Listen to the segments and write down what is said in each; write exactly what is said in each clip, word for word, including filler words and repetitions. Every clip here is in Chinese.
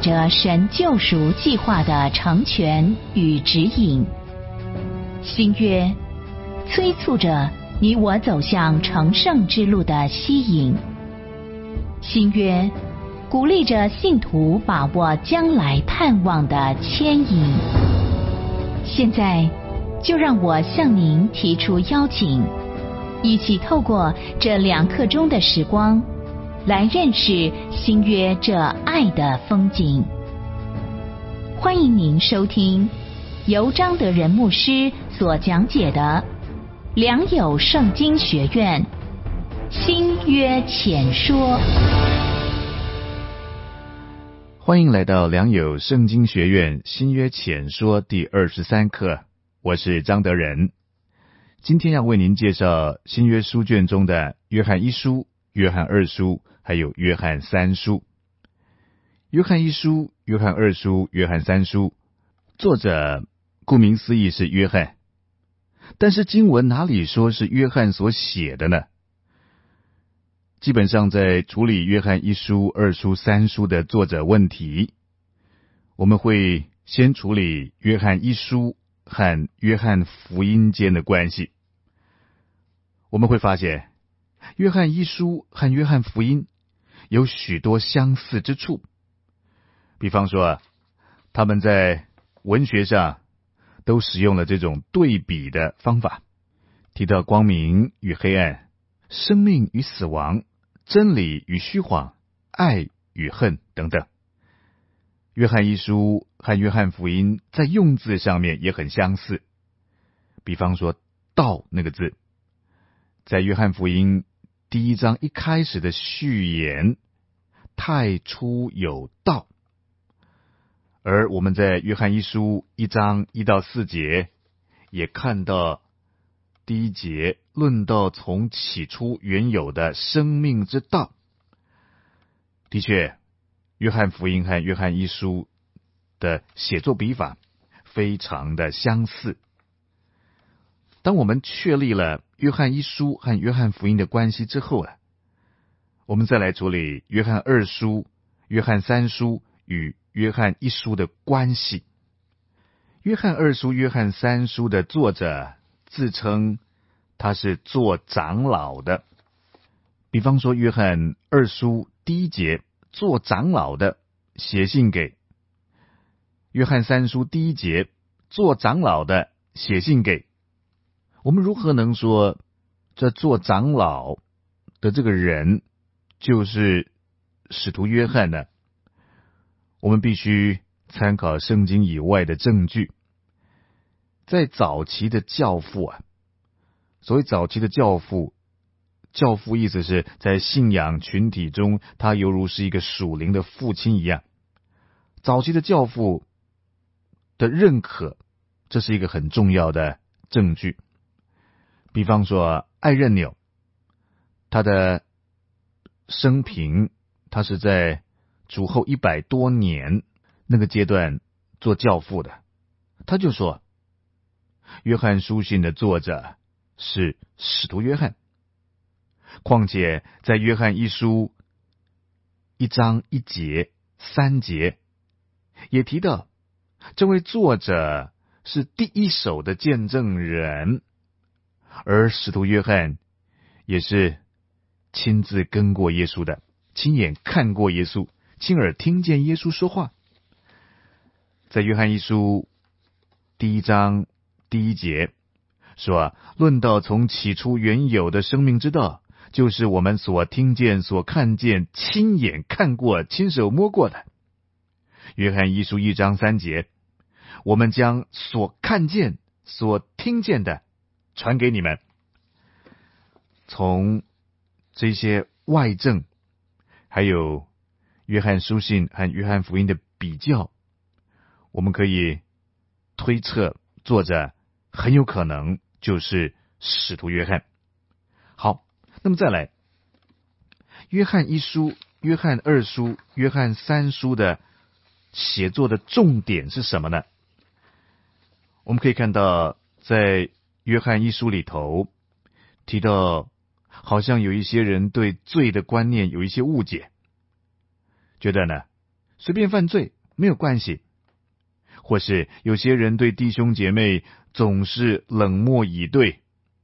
着神救赎计划的成全与指引。新约催促着你我走向成圣之路的吸引。新约鼓励着信徒把握将来盼望的牵引。现在就让我向您提出邀请，一起透过这两刻钟的时光，来认识新约这爱的风景。欢迎您收听由张德仁牧师所讲解的良友圣经学院新约浅说。 欢迎来到良友圣经学院新约浅说第二十三课，我是张德仁。今天要为您介绍新约书卷中的约翰一书、约翰二书还有约翰三书。约翰一书、约翰二书、约翰三书，作者顾名思义是约翰，但是经文哪里说是约翰所写的呢？基本上在处理约翰一书、二书、三书的作者问题，我们会先处理约翰一书和约翰福音间的关系。我们会发现约翰一书和约翰福音有许多相似之处，比方说他们在文学上都使用了这种对比的方法，提到光明与黑暗、生命与死亡、真理与虚谎、爱与恨等等。约翰一书和约翰福音在用字上面也很相似，比方说道那个字，在约翰福音第一章一开始的序言，太初有道，而我们在约翰一书一章一到四节也看到第一节论到从起初原有的生命之道。的确，约翰福音和约翰一书的写作笔法非常的相似。当我们确立了约翰一书和约翰福音的关系之后啊，我们再来处理约翰二书、约翰三书与约翰一书的关系。约翰二书、约翰三书的作者自称他是做长老的，比方说约翰二书第一节，做长老的写信给；约翰三书第一节，做长老的写信给。我们如何能说这做长老的这个人就是使徒约翰呢？我们必须参考圣经以外的证据。在早期的教父啊，所谓早期的教父，教父意思是在信仰群体中，他犹如是一个属灵的父亲一样。早期的教父的认可，这是一个很重要的证据。比方说艾任纽，他的生平，他是在主后一百多年那个阶段做教父的，他就说约翰书信的作者是使徒约翰。况且在约翰一书一章一节三节也提到，这位作者是第一手的见证人，而使徒约翰也是亲自跟过耶稣的，亲眼看过耶稣，亲耳听见耶稣说话。在约翰一书第一章第一节说，论到从起初原有的生命之道，就是我们所听见、所看见、亲眼看过、亲手摸过的。约翰一书一章三节，我们将所看见、所听见的传给你们。从这些外证，还有约翰书信和约翰福音的比较，我们可以推测作者很有可能就是使徒约翰。好，那么再来，约翰一书、约翰二书、约翰三书的写作的重点是什么呢？我们可以看到，在约翰一书里头提到，好像有一些人对罪的观念有一些误解，觉得呢， 随便犯罪没有关系，或是有些人对弟兄姐妹总是冷漠以对，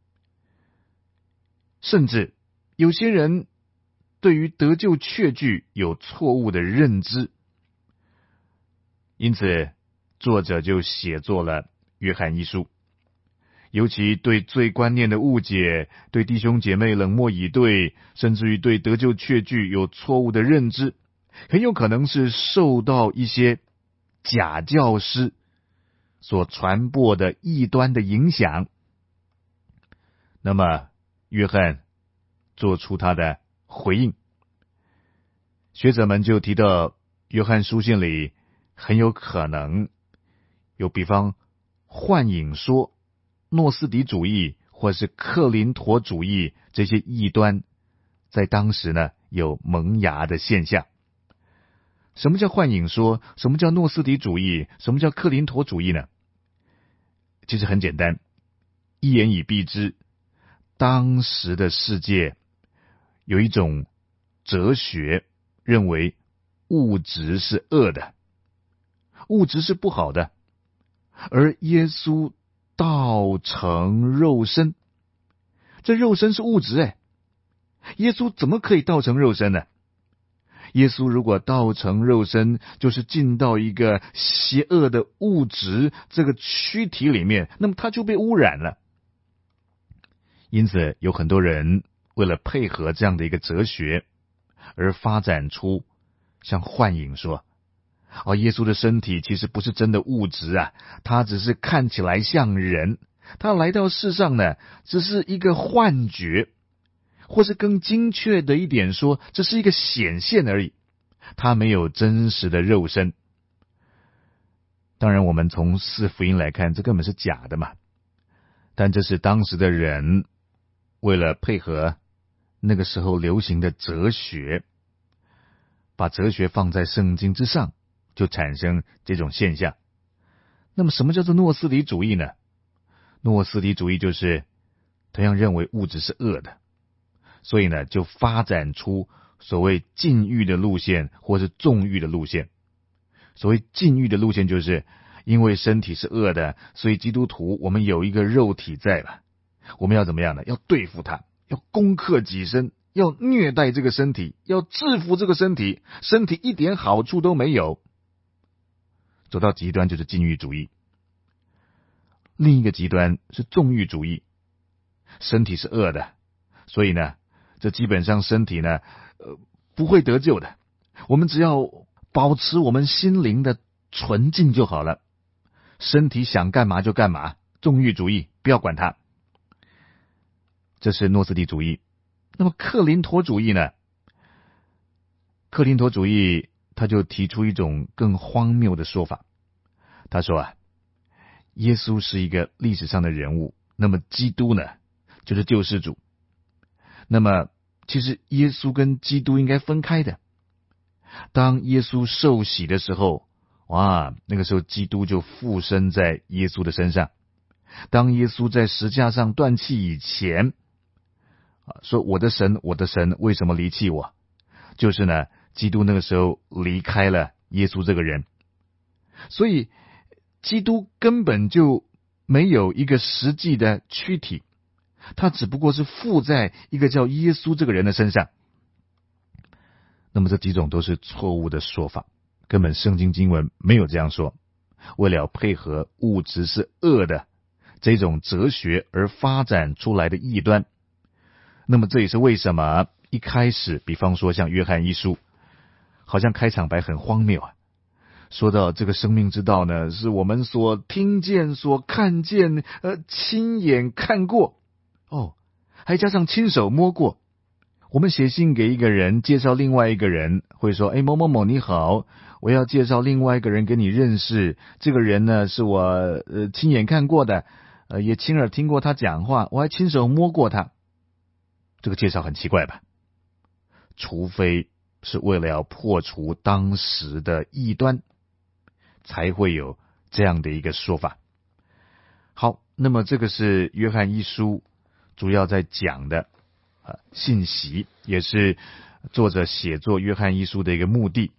甚至有些人对于得救确据有错误的认知。因此作者就写作了约翰一书，尤其对罪观念的误解，对弟兄姐妹冷漠以对，甚至于对得救确据有错误的认知，很有可能是受到一些假教师所传播的异端的影响。那么约翰做出他的回应，学者们就提到约翰书信里很有可能有比方幻影说、诺斯底主义或是克林陀主义这些异端在当时呢有萌芽的现象。什么叫幻影说？什么叫诺斯底主义？什么叫克林陀主义呢？其实很简单，一言以蔽之，当时的世界有一种哲学认为物质是恶的，物质是不好的，而耶稣道成肉身，这肉身是物质哎，耶稣怎么可以道成肉身呢？耶稣如果道成肉身，就是进到一个邪恶的物质这个躯体里面，那么他就被污染了。因此有很多人为了配合这样的一个哲学，而发展出像幻影说，哦，耶稣的身体其实不是真的物质啊，他只是看起来像人，他来到世上呢，只是一个幻觉，或是更精确的一点说，这是一个显现而已，他没有真实的肉身。当然我们从四福音来看，这根本是假的嘛，但这是当时的人为了配合那个时候流行的哲学，把哲学放在圣经之上，就产生这种现象。那么什么叫做诺斯底主义呢？诺斯底主义就是同样认为物质是恶的，所以呢就发展出所谓禁欲的路线或是纵欲的路线。所谓禁欲的路线，就是因为身体是恶的，所以基督徒我们有一个肉体在了，我们要怎么样呢？要对付它，要攻克己身，要虐待这个身体，要制服这个身体，身体一点好处都没有。走到极端就是禁欲主义。另一个极端是纵欲主义，身体是恶的，所以呢这基本上身体呢呃不会得救的，我们只要保持我们心灵的纯净就好了，身体想干嘛就干嘛，纵欲主义不要管它。这是诺斯底主义。那么克林陀主义呢？克林陀主义他就提出一种更荒谬的说法，他说啊，耶稣是一个历史上的人物，那么基督呢就是救世主，那么其实耶稣跟基督应该分开的。当耶稣受洗的时候，哇，那个时候基督就附身在耶稣的身上。当耶稣在石架上断气以前，说我的神我的神为什么离弃我，就是呢基督那个时候离开了耶稣这个人。所以基督根本就没有一个实际的躯体，他只不过是附在一个叫耶稣这个人的身上。那么这几种都是错误的说法，根本圣经经文没有这样说。为了配合物质是恶的这种哲学而发展出来的异端。那么这也是为什么一开始比方说像约翰一书，好像开场白很荒谬啊，说到这个生命之道呢，是我们所听见所看见呃，亲眼看过，哦，还加上亲手摸过。我们写信给一个人介绍另外一个人，会说，诶，某某某你好，我要介绍另外一个人给你认识，这个人呢是我呃亲眼看过的，呃也亲耳听过他讲话，我还亲手摸过他。这个介绍很奇怪吧？除非是为了要破除当时的异端，才会有这样的一个说法。好，那么这个是约翰一书主要在讲的呃信息，也是作者写作约翰一书的一个目的。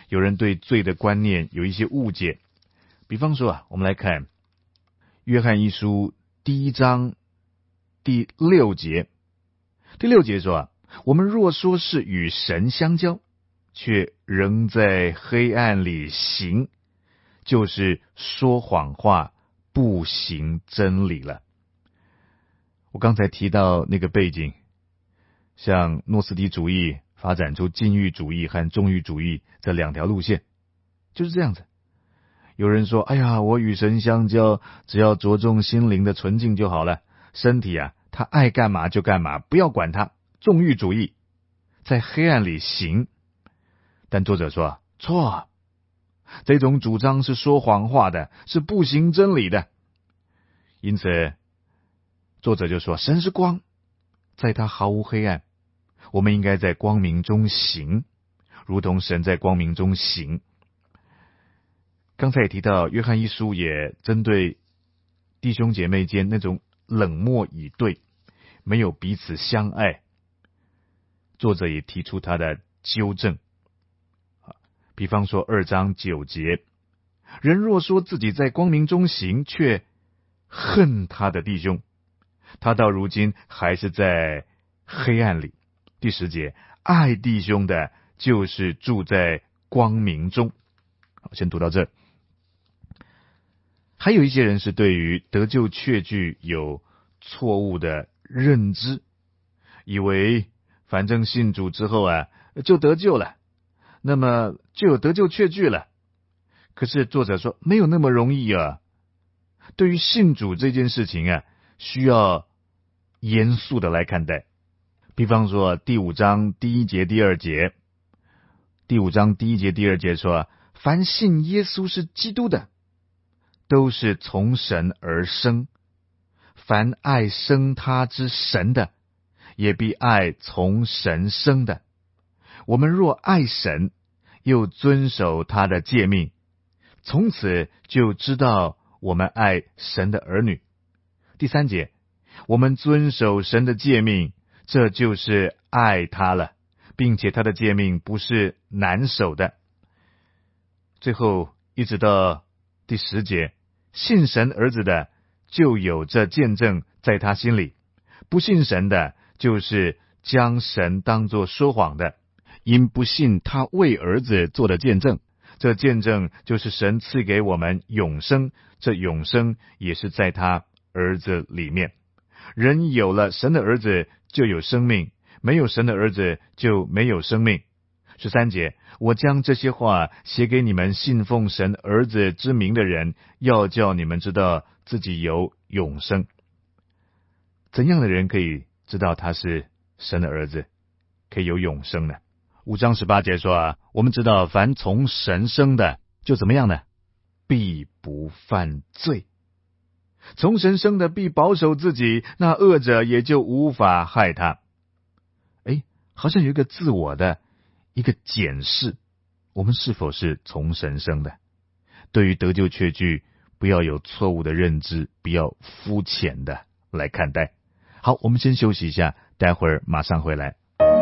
有人对罪的观念有一些误解。比方说啊，我们来看约翰一书第一章第六节。第六节说啊，我们若说是与神相交，却仍在黑暗里行，就是说谎话，不行真理了。我刚才提到那个背景，像诺斯底主义发展出禁欲主义和纵欲主义这两条路线，就是这样子。有人说，哎呀，我与神相交，只要着重心灵的纯净就好了，身体啊，他爱干嘛就干嘛，不要管他，纵欲主义，在黑暗里行。但作者说，错，这种主张是说谎话的，是不行真理的。因此作者就说，神是光，在他毫无黑暗，我们应该在光明中行，如同神在光明中行。刚才也提到，约翰一书也针对弟兄姐妹间那种冷漠以对，没有彼此相爱，作者也提出他的纠正。比方说二章九节，人若说自己在光明中行，却恨他的弟兄，他到如今还是在黑暗里。第十节，爱弟兄的就是住在光明中。好，先读到这。还有一些人是对于得救确据有错误的认知，以为反正信主之后啊就得救了，那么就有得救确据了。可是作者说没有那么容易啊。对于信主这件事情啊，需要严肃的来看待。比方说第五章第一节第二节，第五章第一节第二节说，凡信耶稣是基督的，都是从神而生，凡爱生他之神的，也必爱从神生的。我们若爱神，又遵守他的诫命，从此就知道我们爱神的儿女。第三节，我们遵守神的诫命，这就是爱他了，并且他的诫命不是难守的。最后一直到第十节，信神儿子的就有这见证在他心里，不信神的就是将神当作说谎的，因不信他为儿子做的见证。这见证就是神赐给我们永生，这永生也是在他儿子里面。人有了神的儿子就有生命，没有神的儿子就没有生命。十三节，我将这些话写给你们信奉神儿子之名的人，要叫你们知道自己有永生。怎样的人可以知道他是神的儿子，可以有永生呢？五章十八节说啊，我们知道凡从神生的就怎么样呢？必不犯罪。从神生的必保守自己，那恶者也就无法害他。诶，好像有一个自我的一个检视，我们是否是从神生的？对于得救确据，不要有错误的认知，不要肤浅的来看待。好，我们先休息一下，待会儿马上回来。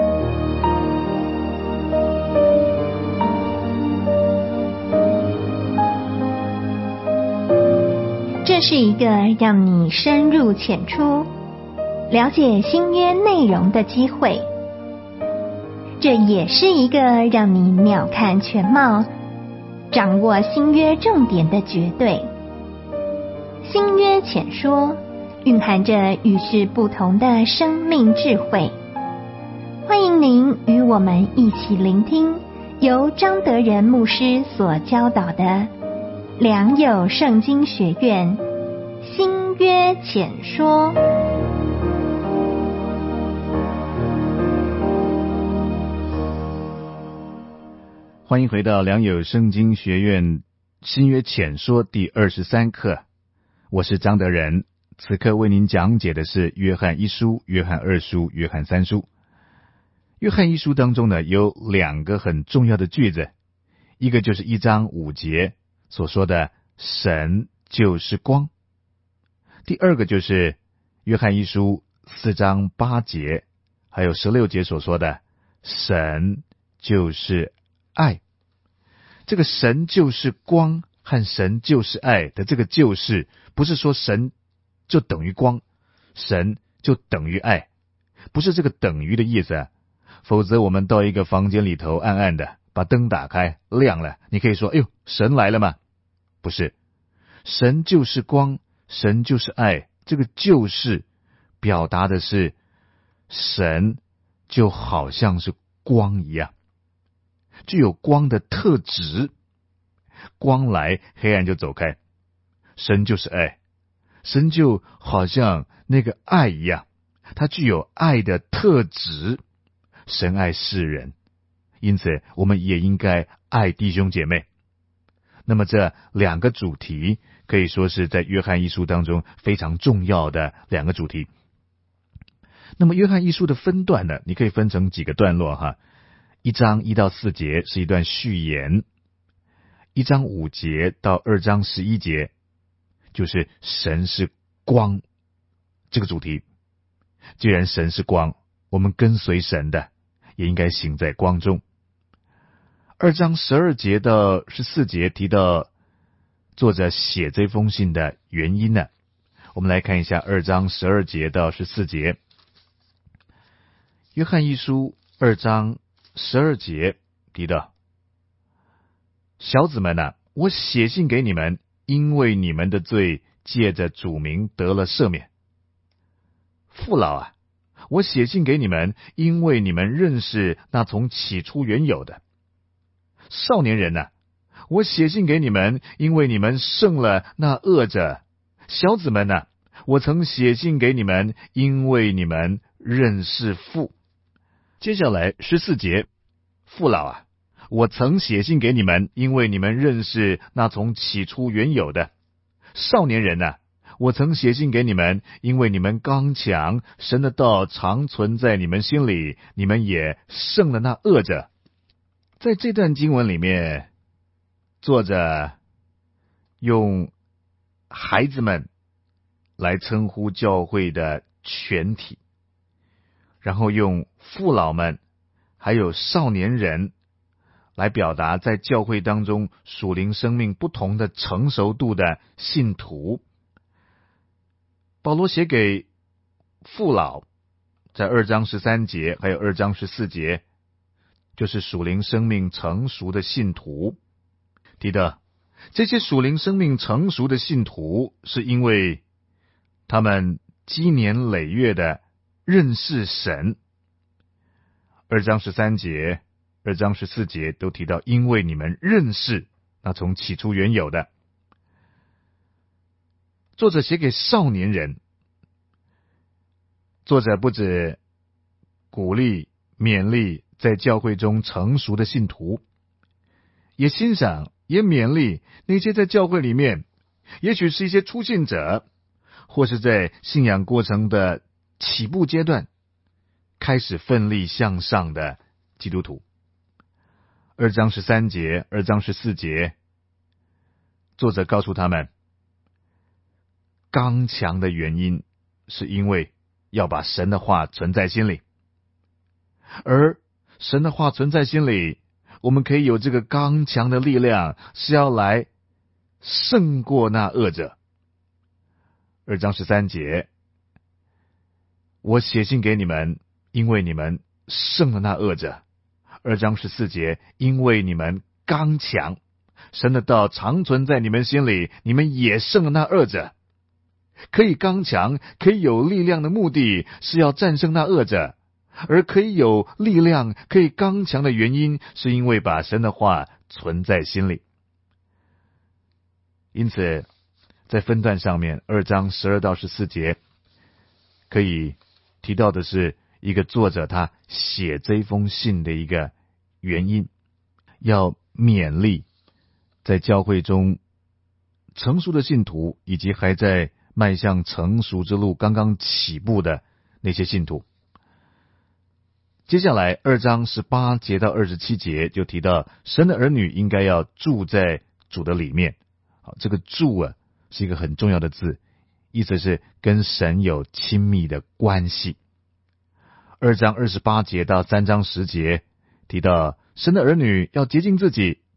这是一个让你深入浅出、了解新约内容的机会。这也是一个让你鸟瞰全貌、掌握新约重点的绝对。新约浅说蕴含着与世不同的生命智慧。欢迎您与我们一起聆听由张德仁牧师所教导的良友圣经学院新约浅说。 欢迎回到良友圣经学院新约浅说第二十三课，我是张德仁。此刻为您讲解的是约翰一书、约翰二书、约翰三书。约翰一书当中呢，有两个很重要的句子，一个就是一章五节所说的神就是光，第二个就是约翰一书四章八节还有十六节所说的神就是爱。 这个神就是光和神就是爱的这个就是，不是说神就等于光，神就等于爱，不是这个等于的意思啊。否则我们到一个房间里头暗暗的，把灯打开亮了，你可以说哎呦神来了吗？不是，神就是光，神就是爱，这个就是表达的是神就好像是光一样，具有光的特质，光来黑暗就走开。神就是爱，神就好像那个爱一样，它具有爱的特质。神爱世人，因此我们也应该爱弟兄姐妹。那么这两个主题可以说是在约翰一书当中非常重要的两个主题。那么约翰一书的分段呢，你可以分成几个段落哈。一章一到四节是一段序言，一章五节到二章十一节就是神是光这个主题。既然神是光，我们跟随神的也应该行在光中。二章十二节到十四节提到作者写这封信的原因呢，我们来看一下二章十二节到十四节。约翰一书二章十二节提到，小子们啊，我写信给你们，因为你们的罪借着主名得了赦免。父老啊，我写信给你们，因为你们认识那从起初原有的。少年人啊，我写信给你们，因为你们胜了那恶者。小子们啊，我曾写信给你们，因为你们认识父。接下来十四节，父老啊，我曾写信给你们，因为你们认识那从起初原有的。少年人啊，我曾写信给你们，因为你们刚强，神的道常存在你们心里，你们也胜了那恶者。在这段经文里面，作者用孩子们来称呼教会的全体，然后用父老们还有少年人来表达在教会当中属灵生命不同的成熟度的信徒。保罗写给父老，在二章十三节还有二章十四节，就是属灵生命成熟的信徒。提到这些属灵生命成熟的信徒，是因为他们积年累月的认识神。二章十三节、二章十四节都提到，因为你们认识那从起初原有的。作者写给少年人，作者不止鼓励勉励在教会中成熟的信徒，也欣赏也勉励那些在教会里面也许是一些初信者，或是在信仰过程的起步阶段开始奋力向上的基督徒。二章十三节、二章十四节，作者告诉他们，刚强的原因是因为要把神的话存在心里，而神的话存在心里，我们可以有这个刚强的力量，是要来胜过那恶者。二章十三节，我写信给你们，因为你们胜了那恶者。二章十四节，因为你们刚强，神的道常存在你们心里，你们也胜了那恶者。可以刚强，可以有力量的目的是要战胜那恶者，而可以有力量，可以刚强的原因，是因为把神的话存在心里。因此在分段上面，二章十二到十四节可以提到的是一个作者他写这封信的一个原因，要勉励在教会中成熟的信徒，以及还在迈向成熟之路刚刚起步的那些信徒。接下来二章十八节到二十七节就提到，神的儿女应该要住在主的里面。好，这个住啊是一个很重要的字，意思是跟神有亲密的关系。二章二十八节到三章十节提到，神的儿女要洁净自己，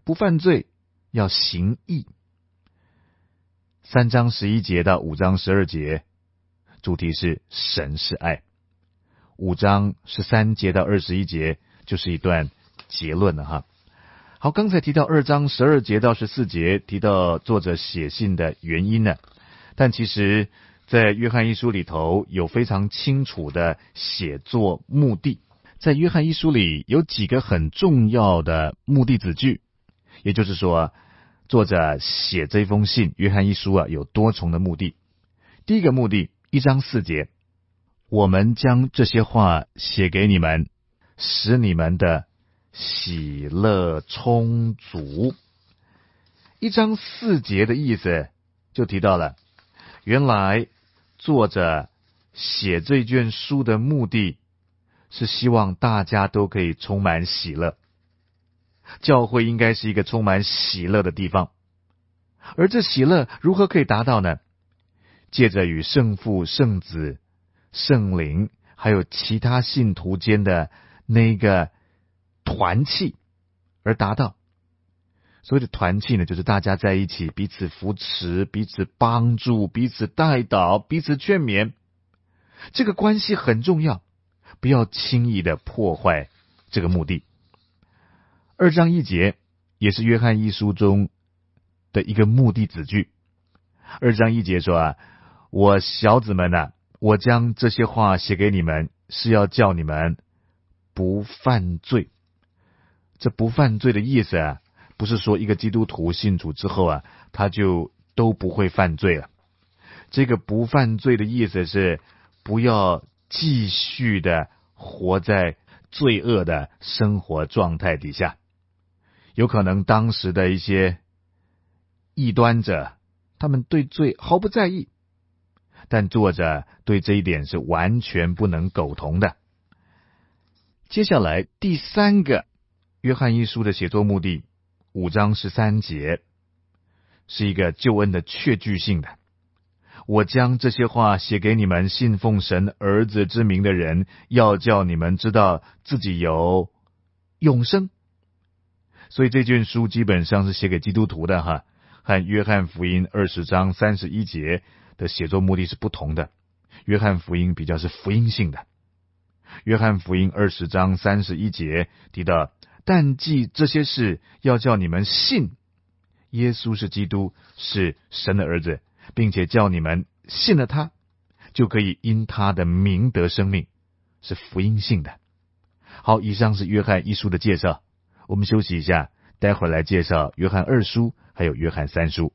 不犯罪，要行义。三章十一节到五章十二节，主题是神是爱。五章十三节到二十一节就是一段结论了哈。好，刚才提到二章十二节到十四节，提到作者写信的原因呢，但其实在约翰一书里头有非常清楚的写作目的。在约翰一书里有几个很重要的目的子句，也就是说作者写这封信约翰一书啊有多重的目的。第一个目的，一章四节，我们将这些话写给你们，使你们的喜乐充足。一章四节的意思就提到了，原来作者写这卷书的目的是希望大家都可以充满喜乐。教会应该是一个充满喜乐的地方，而这喜乐如何可以达到呢？借着与圣父、圣子、圣灵还有其他信徒间的那个团契而达到。所谓的团契呢，就是大家在一起彼此扶持、彼此帮助、彼此代祷、彼此劝勉，这个关系很重要，不要轻易的破坏这个目的。二章一节也是约翰一书中的一个目的子句。二章一节说啊，我小子们啊，我将这些话写给你们，是要叫你们不犯罪。这不犯罪的意思啊，不是说一个基督徒信主之后啊，他就都不会犯罪了。这个不犯罪的意思是，不要继续的活在罪恶的生活状态底下。有可能当时的一些异端者，他们对罪毫不在意，但作者对这一点是完全不能苟同的。接下来第三个约翰一书的写作目的，五章十三节，是一个救恩的确据性的。我将这些话写给你们信奉神儿子之名的人，要叫你们知道自己有永生。所以这卷书基本上是写给基督徒的哈，和约翰福音二十章三十一节的写作目的是不同的。约翰福音比较是福音性的。约翰福音二十章三十一节提到，但记这些事，要叫你们信耶稣是基督，是神的儿子，并且叫你们信了他，就可以因他的名得生命，是福音性的。好，以上是约翰一书的介绍。我们休息一下，待会儿来介绍约翰二书还有约翰三书。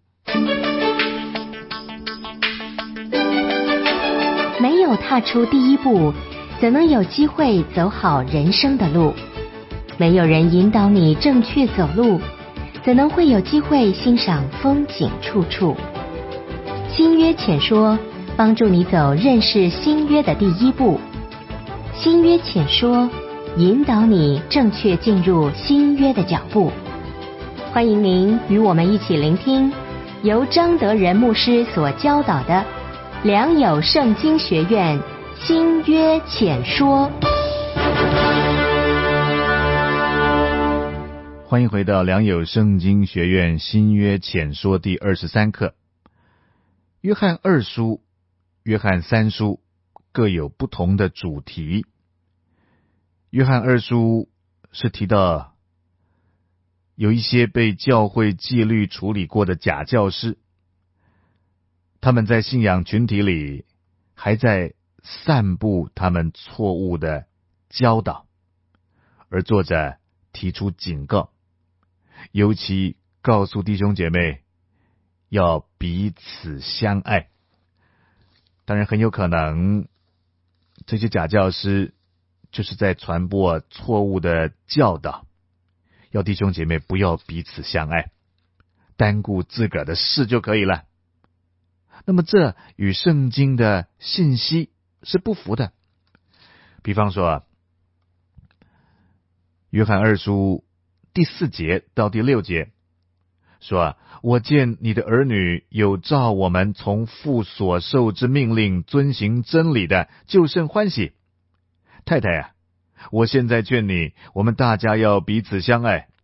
没有踏出第一步，怎能有机会走好人生的路？没有人引导你正确走路，怎能会有机会欣赏风景处处？新约浅说，帮助你走认识新约的第一步。新约浅说，引导你正确进入新约的脚步。欢迎您与我们一起聆听由张德仁牧师所教导的良友圣经学院新约浅说。 欢迎回到良友圣经学院新约浅说第二十三课。约翰二书、约翰三书各有不同的主题。约翰二书是提到有一些被教会纪律处理过的假教师，他们在信仰群体里还在散布他们错误的教导，而作者提出警告，尤其告诉弟兄姐妹要彼此相爱。当然很有可能这些假教师就是在传播错误的教导，要弟兄姐妹不要彼此相爱，单顾自个儿的事就可以了。那么这与圣经的信息是不符的。比方说约翰二书第四节到第六节说，我见你的儿女有照我们从父所受之命令遵行真理的，就甚欢喜。太太啊，我现在劝你，我们大家要彼此相爱。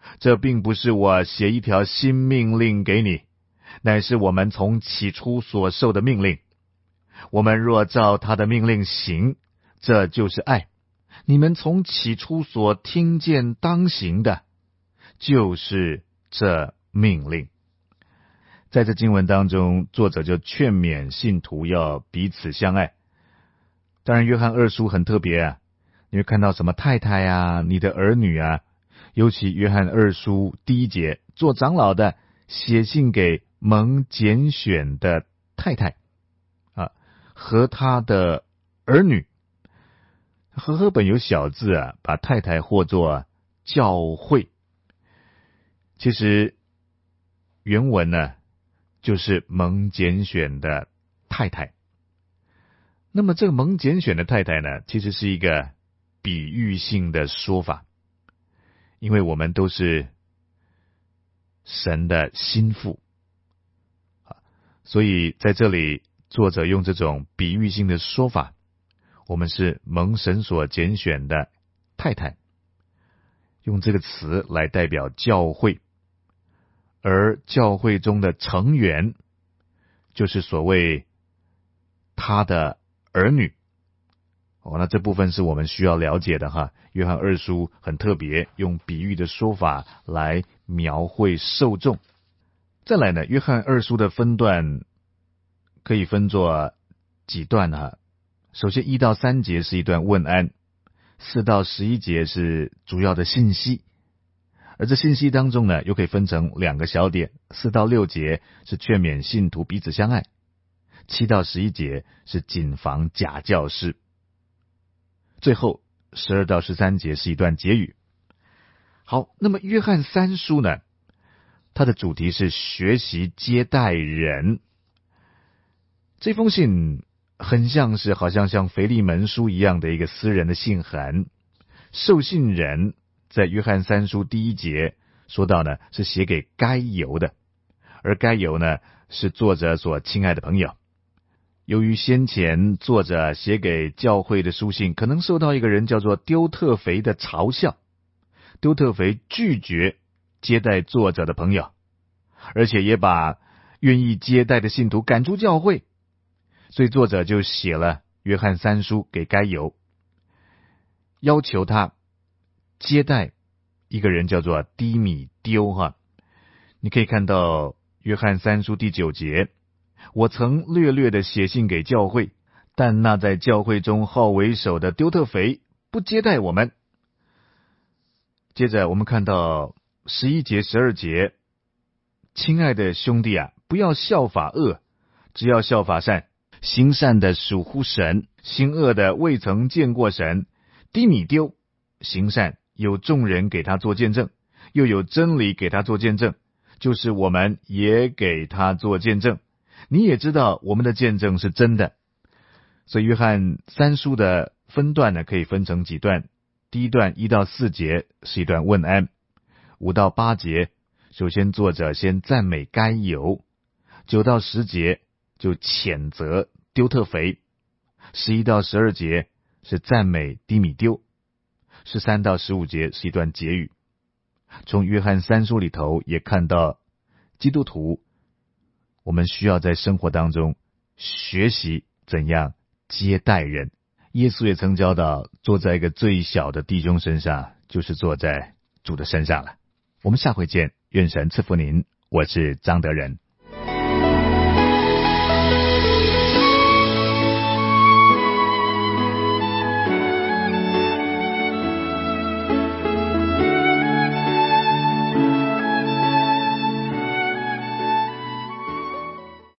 这并不是我写一条新命令给你，乃是我们从起初所受的命令。我们若照他的命令行，这就是爱。你们从起初所听见当行的，就是这命令。在这经文当中，作者就劝勉信徒要彼此相爱。当然约翰二书很特别啊，你会看到什么太太啊，你的儿女啊，尤其约翰二书第一节，做长老的写信给蒙拣选的太太啊和他的儿女。和合本有小字啊，把太太或作教会。其实原文呢就是蒙拣选的太太。那么这个蒙拣选的太太呢，其实是一个比喻性的说法，因为我们都是神的心腹，所以在这里作者用这种比喻性的说法，我们是蒙神所拣选的太太，用这个词来代表教会，而教会中的成员就是所谓他的儿女。哦，那这部分是我们需要了解的哈。约翰二书很特别，用比喻的说法来描绘受众。再来呢，约翰二书的分段可以分作几段哈。首先一到三节是一段问安，四到十一节是主要的信息，而这信息当中呢，又可以分成两个小点，四到六节是劝勉信徒彼此相爱，七到十一节是谨防假教师，最后十二到十三节是一段结语。好，那么约翰三书呢，它的主题是学习接待人。这封信很像是好像像腓利门书一样的一个私人的信函，受信人在约翰三书第一节说到呢，是写给该犹的，而该犹呢是作者所亲爱的朋友。由于先前作者写给教会的书信可能受到一个人叫做丢特腓的嘲笑，丢特腓拒绝接待作者的朋友，而且也把愿意接待的信徒赶出教会，所以作者就写了约翰三书给该犹，要求他接待一个人叫做低米丢哈。你可以看到约翰三书第九节，我曾略略的写信给教会，但那在教会中好为首的丢特腓不接待我们。接着我们看到十一节十二节，亲爱的兄弟啊，不要效法恶，只要效法善。行善的属乎神，行恶的未曾见过神。低米丢行善，有众人给他做见证，又有真理给他做见证，就是我们也给他做见证。你也知道我们的见证是真的。所以约翰三书的分段呢，可以分成几段。第一段一到四节是一段问安，五到八节首先作者先赞美该犹，九到十节就谴责丢特腓，十一到十二节是赞美低米丢，十三到十五节是一段结语。从约翰三书里头也看到基督徒我们需要在生活当中学习怎样接待人。耶稣也曾教导，坐在一个最小的弟兄身上，就是坐在主的身上了。我们下回见，愿神赐福您，我是张德仁。